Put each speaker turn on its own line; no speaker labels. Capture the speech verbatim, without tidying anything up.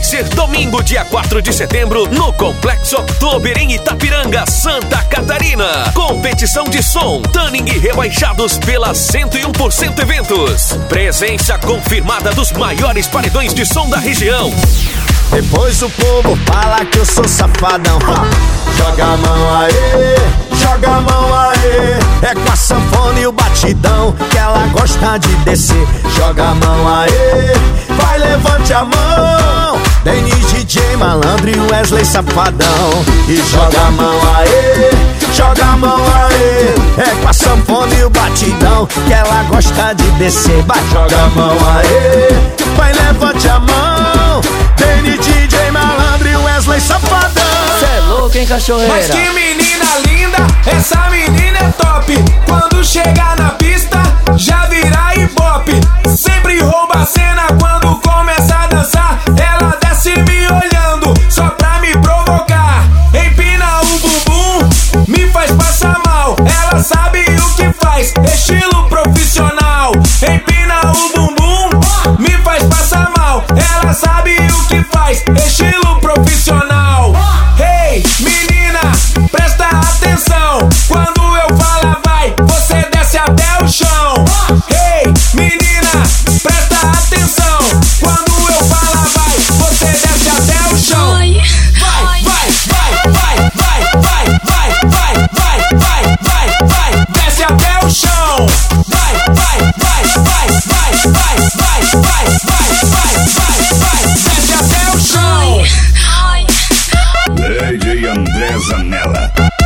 ser domingo, dia quatro de setembro, no Complexo Oktober, em Itapiranga, Santa Catarina. Competição de som, Tanning e rebaixados pela cento e um por cento Eventos. Presença confirmada dos maiores paredões de som da região.
Depois o povo fala que eu sou safadão. Joga a mão aí, joga a mão aí. É com a sanfona e o batidão que ela gosta de descer. Joga a mão aí, vai, levante a mão. Denis, D J Malandro e Wesley Safadão. E joga a mão aí, joga a mão aí. É com a sanfona e o batidão que ela gosta de descer. Vai, joga a mão aí, vai, levante a mão. Denis, D J Malandro e Wesley Safadão.
Cê é louco, hein, cachorreira?
Mas que menina linda, essa menina é top. Quando chegar na pista, já vira ibope. Sempre rouba a cena quando começa a dançar. Ela desce me olhando, só pra me provocar. Empina o bumbum, me faz passar mal. Ela sabe o que faz, estilo profissional. Empina o bumbum, me faz passar mal. Ela sabe o que faz, estilo profissional. Hey, menina, presta atenção. Quando eu falar vai, você desce até o chão. Hey, menina, presta atenção. Quando eu falar vai, você desce até o chão. Vai, vai, vai, vai, vai, vai, vai, vai, vai, vai, vai, vai, desce até o chão. Vai, vai, vai, vai, vai, vai, vai, vai, vai, vai, vai, vai, desce até o chão.
D J André Zanella.